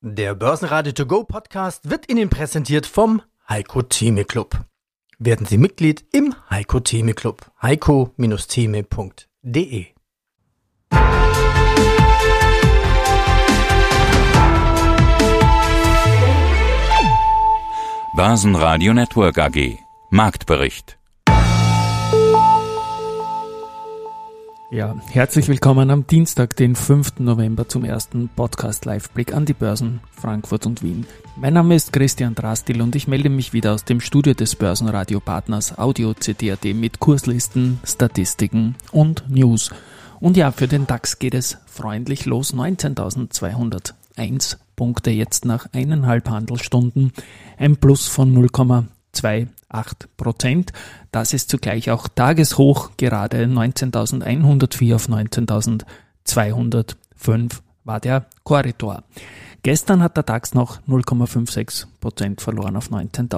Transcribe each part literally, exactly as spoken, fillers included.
Der Börsenradio To Go Podcast wird Ihnen präsentiert vom Heiko Theme Club. Werden Sie Mitglied im Heiko Theme Club. heiko Theme punkt de. Börsenradio Network A G. Marktbericht. Ja, herzlich willkommen am Dienstag, den fünften November zum ersten Podcast-Live-Blick an die Börsen Frankfurt und Wien. Mein Name ist Christian Drastil und ich melde mich wieder aus dem Studio des Börsenradio-Partners Audio C T punkt A T mit Kurslisten, Statistiken und News. Und ja, für den DAX geht es freundlich los, neunzehntausendzweihunderteins Punkte jetzt nach eineinhalb Handelsstunden, ein Plus von null Komma acht Prozent. Das ist zugleich auch Tageshoch, gerade neunzehntausendeinhundertvier auf neunzehntausendzweihundertfünf war der Korridor. Gestern hat der DAX noch null Komma sechsundfünfzig Prozent verloren auf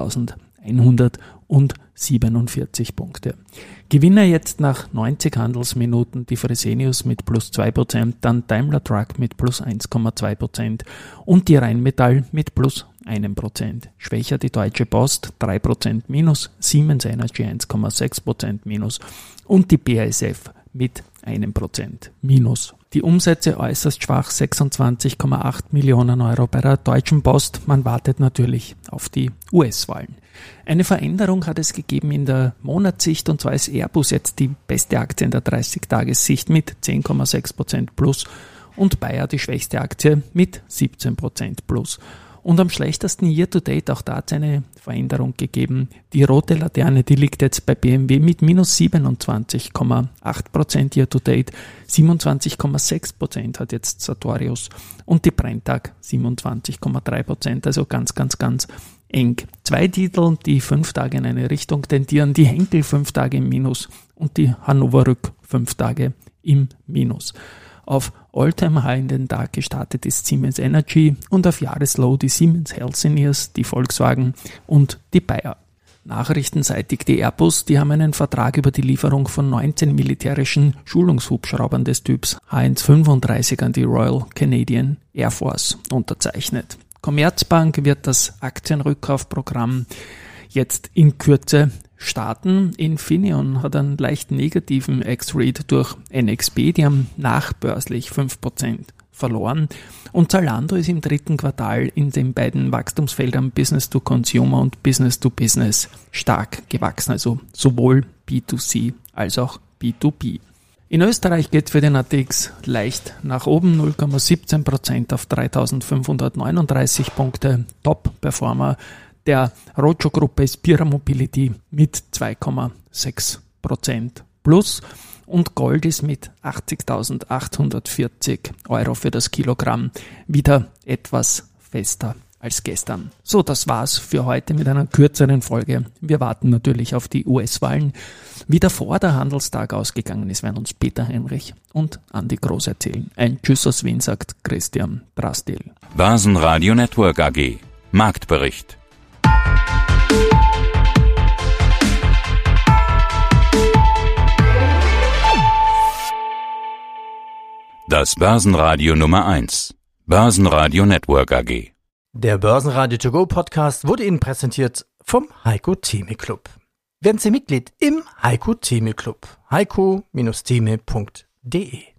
neunzehntausendeinhundertsiebenundvierzig Punkte. Gewinner jetzt nach neunzig Handelsminuten die Fresenius mit plus zwei Prozent, dann Daimler Truck mit plus eins Komma zwei Prozent und die Rheinmetall mit plus ein Prozent. Schwächer die Deutsche Post, drei Prozent minus, Siemens Energy eins Komma sechs Prozent minus und die B A S F mit einem Prozent minus. Die Umsätze äußerst schwach, sechsundzwanzig Komma acht Millionen Euro bei der Deutschen Post. Man wartet natürlich auf die U S-Wahlen. Eine Veränderung hat es gegeben in der Monatssicht, und zwar ist Airbus jetzt die beste Aktie in der dreißig-Tages-Sicht mit zehn Komma sechs Prozent plus und Bayer die schwächste Aktie mit siebzehn Prozent plus. Und am schlechtesten Year-to-Date, auch da hat es eine Veränderung gegeben. Die rote Laterne, die liegt jetzt bei B M W mit minus siebenundzwanzig Komma acht Prozent Year-to-Date. siebenundzwanzig Komma sechs Prozent hat jetzt Sartorius und die Brenntag siebenundzwanzig Komma drei Prozent, also ganz, ganz, ganz eng. Zwei Titel, die fünf Tage in eine Richtung tendieren, die Henkel fünf Tage im Minus und die Hannover Rück fünf Tage im Minus. Auf All-Time-High in den Tag gestartet ist Siemens Energy und auf Jahreslow die Siemens Healthineers, die Volkswagen und die Bayer. Nachrichtenseitig die Airbus, die haben einen Vertrag über die Lieferung von neunzehn militärischen Schulungshubschraubern des Typs H eins fünfunddreißig an die Royal Canadian Air Force unterzeichnet. Commerzbank wird das Aktienrückkaufprogramm jetzt in Kürze starten. Infineon hat einen leicht negativen Ex-Read durch N X P, die haben nachbörslich fünf Prozent verloren. Und Zalando ist im dritten Quartal in den beiden Wachstumsfeldern Business to Consumer und Business to Business stark gewachsen, also sowohl B to C als auch B to B. In Österreich geht für den A T X leicht nach oben, null Komma siebzehn Prozent auf dreitausendfünfhundertneununddreißig Punkte. Top-Performer der Roadshow-Gruppe ist Pira Mobility mit zwei Komma sechs Prozent plus und Gold ist mit achtzigtausendachthundertvierzig Euro für das Kilogramm wieder etwas fester als gestern. So, das war's für heute mit einer kürzeren Folge. Wir warten natürlich auf die U S-Wahlen. Wie davor der Handelstag ausgegangen ist, werden uns Peter Heinrich und Andi Groß erzählen. Ein Tschüss aus Wien, sagt Christian Drastil. Börsenradio Network A G. Marktbericht. Das Börsenradio Nummer eins. Börsenradio Network A G. Der Börsenradio To Go Podcast wurde Ihnen präsentiert vom Heiko Theme Club. Werden Sie Mitglied im Heiko Theme Club. heiko Theme punkt de.